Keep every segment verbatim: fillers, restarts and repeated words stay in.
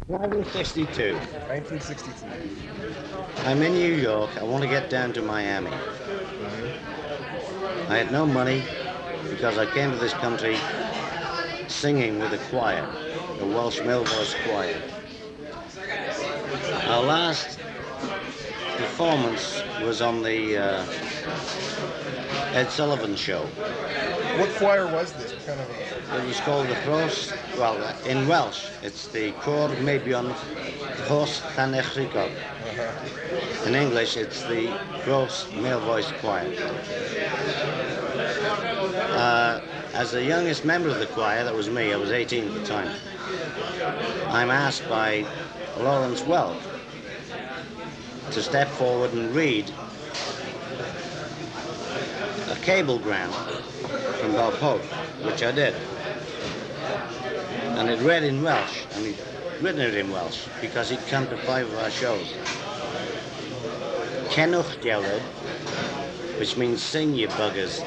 nineteen sixty-two. nineteen sixty-two. I'm in New York. I want to get down to Miami. I had no money because I came to this country singing with a choir, the Welsh Mill Voice Choir. Our last performance was on the uh, Ed Sullivan Show. What choir was this? What kind of a... It was called the Gros, well, in Welsh, it's the Cor Mebion Gros Llanechrico. Uh-huh. In English, it's the Gross Male Voice Choir. Uh, as the youngest member of the choir, that was me, I was eighteen at the time, I'm asked by Lawrence Welk to step forward and read a cablegram from Bob Hope, which I did. And it read in Welsh, and he'd written it in Welsh because he'd come to five of our shows. Cenwch Geled, which means sing, you buggers.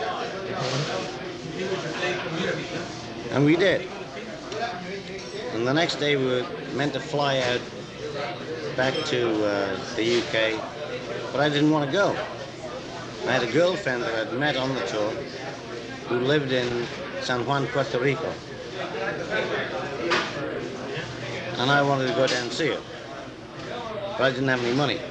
And we did. And the next day we were meant to fly out back to uh, the U K, but I didn't want to go. I had a girlfriend that I'd met on the tour who lived in San Juan, Puerto Rico. And I wanted to go down and see her, but I didn't have any money.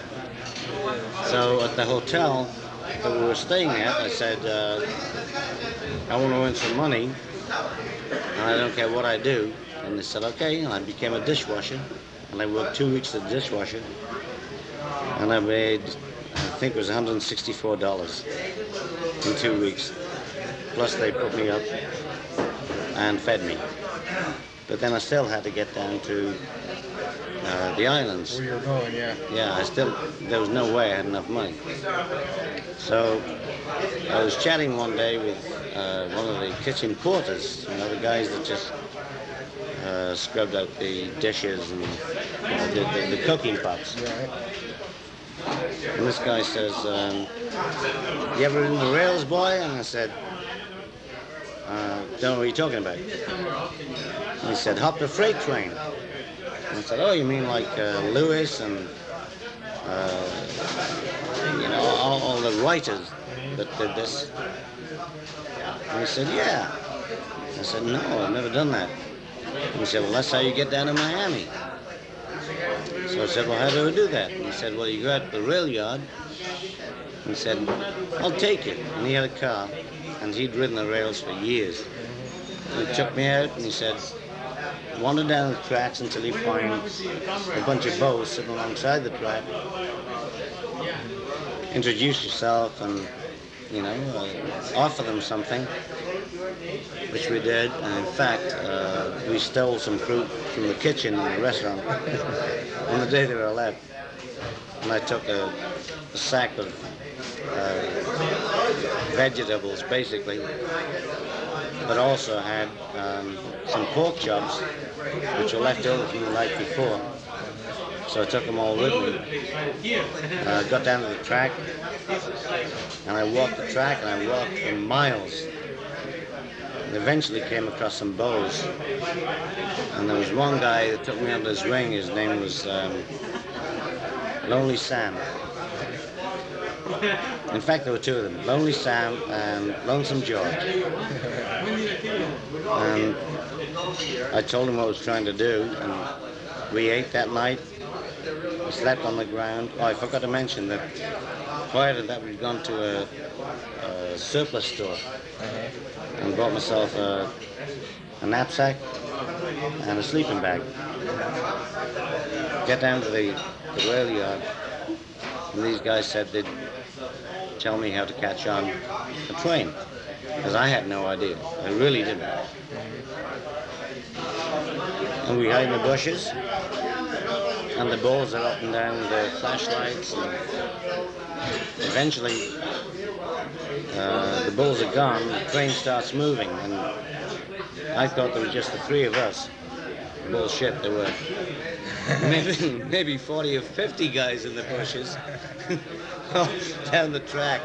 So at the hotel that we were staying at, I said, uh, I want to earn some money, and I don't care what I do. And they said, okay, and I became a dishwasher, and I worked two weeks as a dishwasher, and I made, I think it was one hundred sixty-four dollars in two weeks. Plus they put me up and fed me. But then I still had to get down to uh, the islands. Where you were going, yeah. Yeah, I still, there was no way I had enough money. So I was chatting one day with uh, one of the kitchen porters, you know, the guys that just uh, scrubbed out the dishes and you know, the, the, the cooking pots. Right. And this guy says, um, you ever in the rails, boy? And I said, uh, don't know what you're talking about. And he said, hop the freight train. And I said, oh, you mean like uh, Lewis and, uh, you know, all, all the writers that did this? And he said, yeah. I said, no, I've never done that. And he said, well, that's how you get down to Miami. So I said, well, how do I do that? And he said, well, you go out to the rail yard. And he said, I'll take you. And he had a car, and he'd ridden the rails for years. And he took me out, and he said, wander down the tracks until you find a bunch of bows sitting alongside the track. Introduce yourself and, you know, uh, offer them something, which we did. And in fact, uh, we stole some fruit from the kitchen in the restaurant on the day they were left. And I took a, a sack of uh, vegetables, basically, but also had um, some pork chops, which were left over from the night before. So I took them all with me. Uh, got down to the track, and I walked the track, and I walked for miles. And eventually came across some bows. And there was one guy that took me under his wing. His name was um, Lonely Sam. In fact, there were two of them, Lonely Sam and Lonesome George. And I told him what I was trying to do, and we ate that night. We slept on the ground. Oh, I forgot to mention that prior to that, we'd gone to a, a surplus store and bought myself a, a knapsack and a sleeping bag. Get down to the, the rail yard, and these guys said they'd tell me how to catch on a train, because I had no idea. I really didn't. And we hide in the bushes, and the bulls are up and down with their flashlights, and eventually uh, the bulls are gone, the train starts moving, and I thought there were just the three of us. Bullshit, there were maybe, maybe forty or fifty guys in the bushes down the track.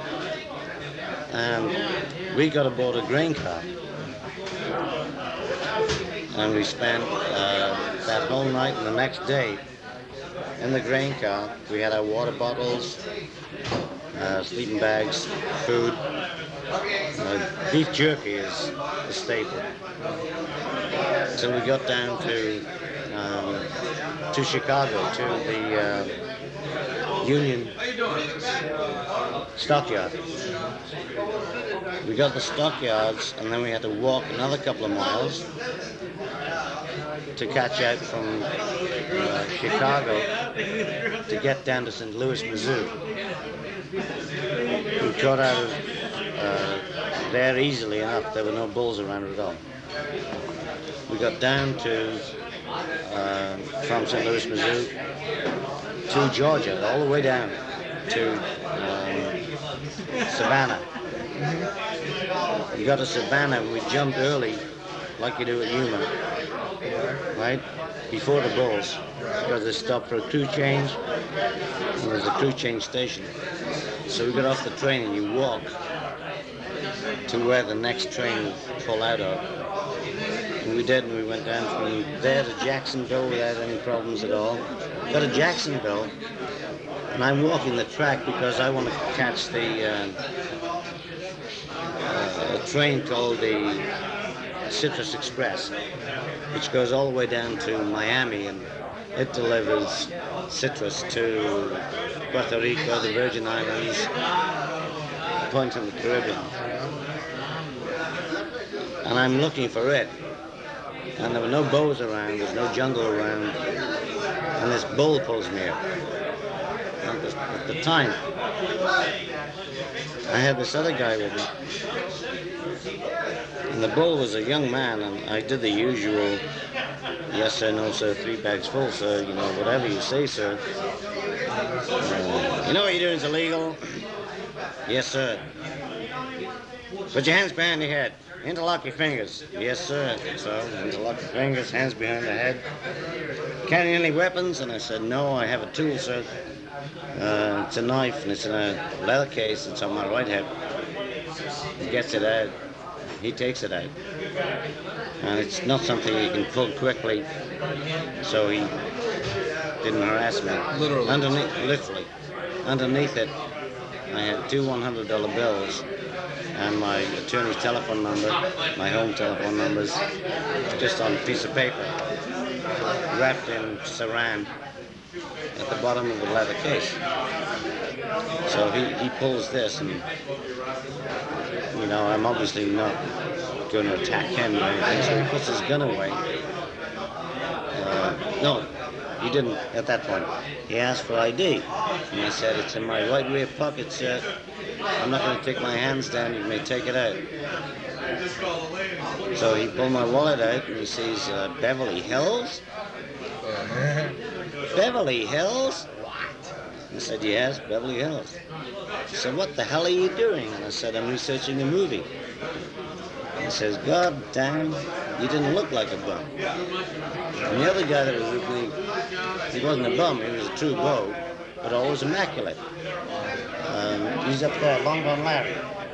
And we got aboard a grain car. and we spent uh, that whole night and the next day in the grain car. We had our water bottles, uh, sleeping bags, food. Uh, beef jerky is a staple. So we got down to um, to Chicago, to the uh, Union Stockyard. We got the stockyards, and then we had to walk another couple of miles to catch out from uh, Chicago to get down to Saint Louis, Missouri. We got out of uh, there easily enough. There were no bulls around at all. We got down to uh, from Saint Louis, Missouri to Georgia, all the way down to um, Savannah. We got to Savannah, we jumped early, like you do at Yuma, right? Before the bulls, because they stopped for a crew change, and there's a crew change station. So we got off the train and you walk to where the next train would pull out of. And we did, and we went down from there to Jacksonville without any problems at all. Got to Jacksonville, and I'm walking the track because I want to catch the uh, uh, a train called the Citrus Express, which goes all the way down to Miami, and it delivers citrus to Puerto Rico, the Virgin Islands, points in the Caribbean. And I'm looking for it. And there were no bows around, there's no jungle around, and this bull pulls me up. At the, at the time, I had this other guy with me, and the bull was a young man, and I did the usual, yes sir, no sir, three bags full sir, you know, whatever you say sir. Uh, you know what you're doing is illegal? Yes sir. Put your hands behind your head. Interlock your fingers. Yes, sir. So, interlock your fingers, hands behind the head. Carrying any weapons? And I said, no, I have a tool, sir. Uh, it's a knife, and it's in a leather case. It's on my right hip. He gets it out. He takes it out. And it's not something you can pull quickly, so he didn't harass me. Literally. Underneath, literally. Underneath it, I had two one hundred dollar bills and my attorney's telephone number, my home telephone numbers, just on a piece of paper, wrapped in saran at the bottom of the leather case. So he, he pulls this, and, you know, I'm obviously not going to attack him or anything, so he puts his gun away. Uh, no, he didn't at that point. He asked for I D, and I said, it's in my right rear pocket, sir. I'm not going to take my hands down, you may take it out. So he pulled my wallet out, and he sees uh, Beverly Hills? Beverly Hills? What? I said, yes, Beverly Hills. He said, what the hell are you doing? And I said, I'm researching a movie. He says, God damn, you didn't look like a bum. And the other guy that was with me, he wasn't a bum, he was a true beau, but always immaculate. Um, he's up there, Long Gone Larry.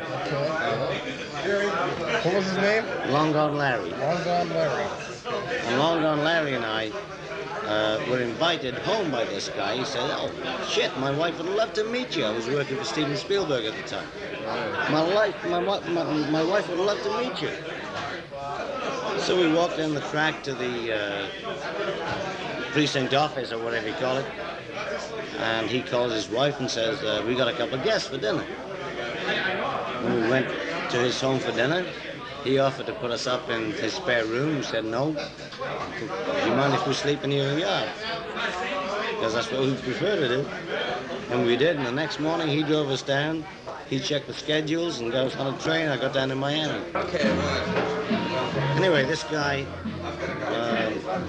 Okay. What was his name? Long Gone Larry. Long Gone Larry. And Long Gone Larry and I uh, were invited home by this guy. He said, oh, shit, my wife would love to meet you. I was working for Steven Spielberg at the time. My, life, my, my, my wife would love to meet you. So we walked down the track to the uh, precinct office, or whatever you call it. And he calls his wife and says, uh, we got a couple of guests for dinner. When we went to his home for dinner, he offered to put us up in his spare room. We said, no. Do you mind if we sleep in your yard? Because that's what we prefer to do. And we did, and the next morning he drove us down. He checked the schedules and got us on a train. I got down to Miami. Okay, right. Anyway, this guy uh,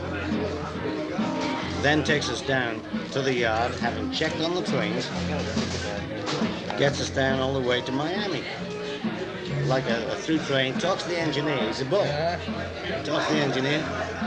then takes us down to the yard, having checked on the trains, gets us down all the way to Miami. Like a, a through train, talks to the engineer, he's a bull. Talks to the engineer.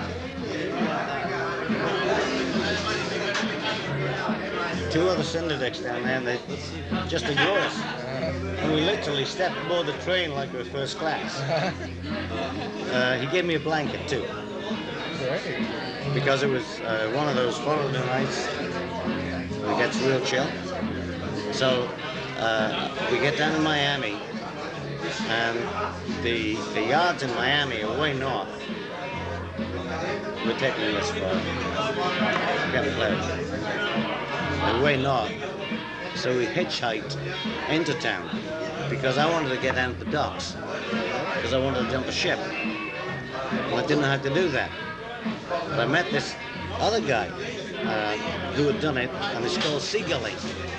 Two other syndics down there, and they just ignore us. And we literally stepped aboard the train like we were first class. Uh, he gave me a blanket too. right. because it was uh, one of those Florida nights when it gets real chill. So uh, we get down to Miami, and the the yards in Miami are way north. We're taking this for getting players. They're way north. So we hitchhiked into town because I wanted to get down to the docks because I wanted to jump a ship. Well, I didn't know how to do that. But I met this other guy uh, who had done it, and it's called seagulling.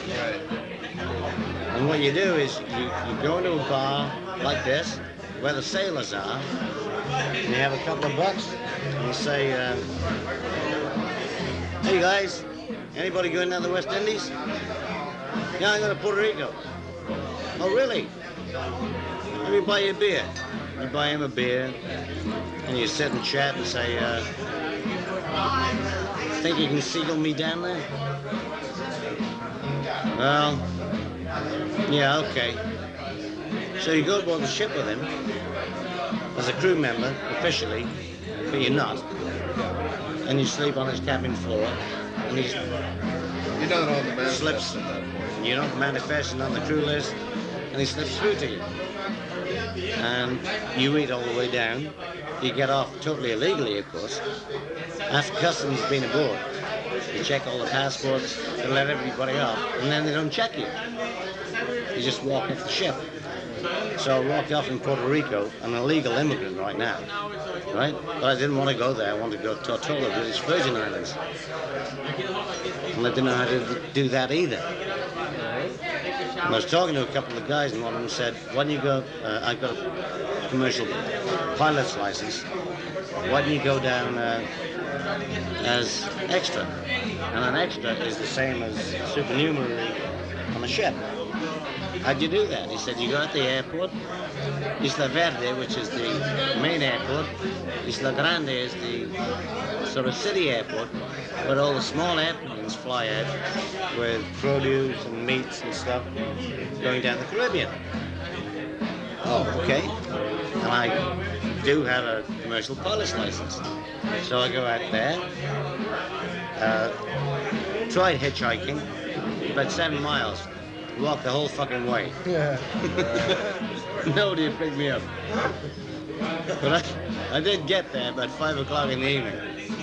And what you do is you, you go into a bar like this, where the sailors are, and you have a couple of bucks, and you say, uh, hey guys, anybody going down to the West Indies? Yeah, I'm going to Puerto Rico. Oh, really? Let me buy you a beer. You buy him a beer, and you sit and chat and say, uh, think you can seagull me down there? Well, yeah, okay. So you go aboard the ship with him as a crew member, officially, but you're not. And you sleep on his cabin floor, and he's You're not on the manifest slips. at that point. You don't manifest on the crew list, and he slips through to you. And you eat all the way down. You get off totally illegally, of course. After customs has been aboard, you check all the passports, they let everybody off, and then they don't check you. You just walk off the ship. So I walked off in Puerto Rico, an illegal immigrant right now, right? But I didn't want to go there. I wanted to go to Tortola, British Virgin Islands. And I didn't know how to do that either. And I was talking to a couple of guys, and one of them said, why don't you go, uh, I've got a commercial pilot's license, why don't you go down uh, as extra? And an extra is the same as supernumerary on a ship. How'd you do that? He said, you go at the airport, Isla Verde, which is the main airport, Isla Grande is the sort of city airport, where all the small airplanes fly out with produce and meats and stuff going down the Caribbean. Oh, okay. And I do have a commercial pilot's license. So I go out there, uh, tried hitchhiking, about seven miles. Walked the whole fucking way. Yeah. Nobody picked me up. But I, I did get there about five o'clock in the evening.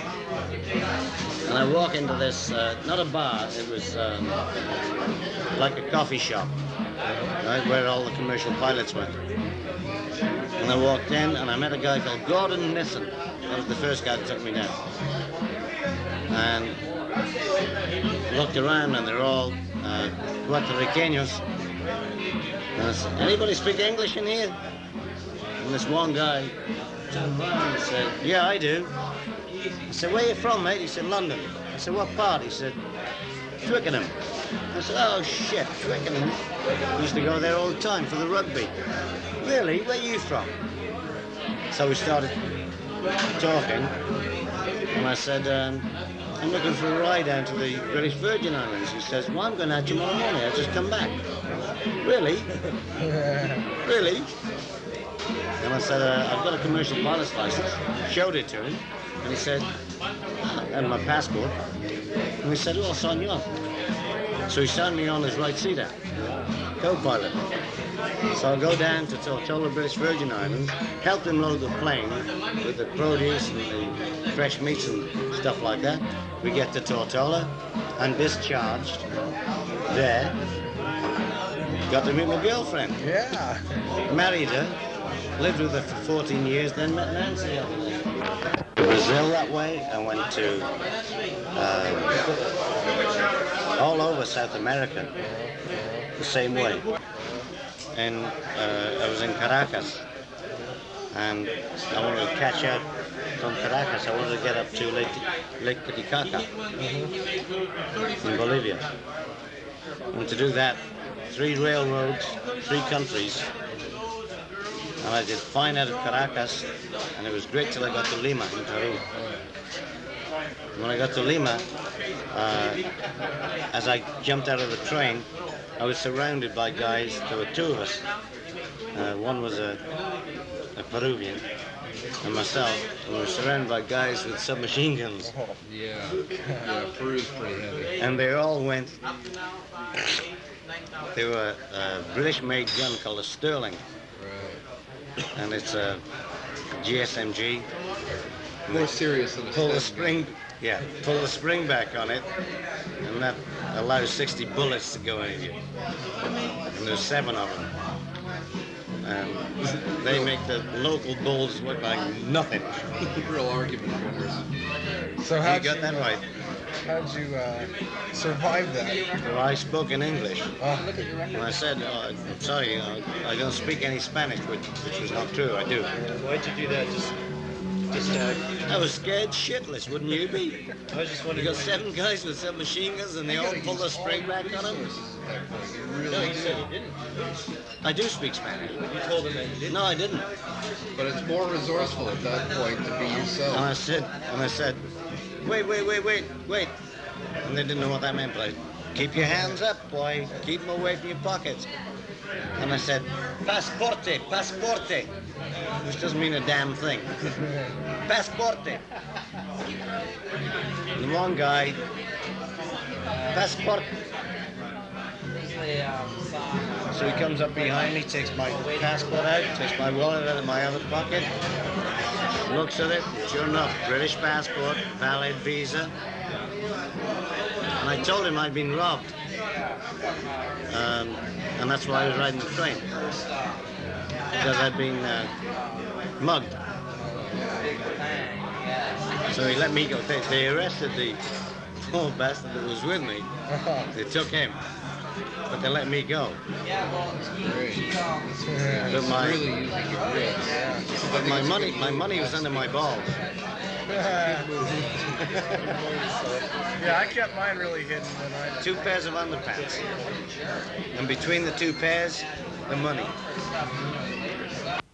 And I walk into this, uh, not a bar, it was um, like a coffee shop, right, where all the commercial pilots went. And I walked in and I met a guy called Gordon Nissen. That was the first guy that took me down. And looked around and they're all uh, Puerto Ricanos. And I said, anybody speak English in here? And this one guy turned around and said, yeah, I do. I said, where are you from, mate? He said, London. I said, what part? He said, Twickenham. I said, oh, shit, Twickenham. I used to go there all the time for the rugby. Really? Where are you from? So we started talking, and I said, um, I'm looking for a ride down to the British Virgin Islands. He says, well, I'm going out tomorrow morning. I've just come back. Really? Really? And I said, uh, I've got a commercial pilot's license. Showed it to him, and he said, and my passport. And he said, well, I'll sign you on. So he signed me on as right seater, co-pilot. So I'll go down to Tortola, British Virgin Islands, help him load the plane with the produce and the fresh meats and stuff like that. We get to Tortola and discharged there. Got to meet my girlfriend. Yeah. Married her, lived with her for fourteen years, then met Nancy over there. To Brazil that way, I went to uh, all over South America the same way. And uh, I was in Caracas, and I wanted to catch up from Caracas. I wanted to get up to Lake, Lake Titicaca in Bolivia. And to do that, three railroads, three countries. And I did fine out of Caracas, and it was great till I got to Lima in Peru. When I got to Lima, uh, as I jumped out of the train, I was surrounded by guys. There were two of us. Uh, one was a, a Peruvian, and myself, and we were surrounded by guys with submachine guns. Yeah. Yeah, Peru's pretty heavy. And they all went. They were a British-made gun called a Sterling, Right. and it's a G S M G. More serious than a Pull the Sterling. spring, yeah, pull the spring back on it, and that allows sixty bullets to go in you. And there's seven of them. And they make the local bulls look like nothing. Real argument winners. So You how'd got you, that right. how'd you uh, survive that? Well, I spoke in English, Oh, and I said, oh, I'm sorry, uh, I don't speak any Spanish, which, which was not true. I do. Why'd you do that? Just, just, uh, I was scared shitless, wouldn't you be? I was just You wondering. got seven guys with submachine guns, and they all pull the spring back on them. No, you said you didn't. I do speak Spanish. You told them that you didn't. No, I didn't. But it's more resourceful at that point to be And yourself. I said, and I said, wait, wait, wait, wait, wait. And they didn't know what that meant, but I, keep your hands up, boy. Keep them away from your pockets. And I said, pasporte, pasporte, which doesn't mean a damn thing. Pasporte. And the one guy, passport. So he comes up behind me, takes my passport out, takes my wallet out of my other pocket, looks at it, sure enough, British passport, valid visa. And I told him I'd been robbed. Um, and that's why I was riding the train. Because I'd been uh, mugged. So he let me go. They, they arrested the poor bastard that was with me. They took him. But they let me go. Great. But my, Really using your wits. but my money, my money was under my balls. yeah, I kept mine really hidden when I. Two pairs of underpants. And between the two pairs, the money.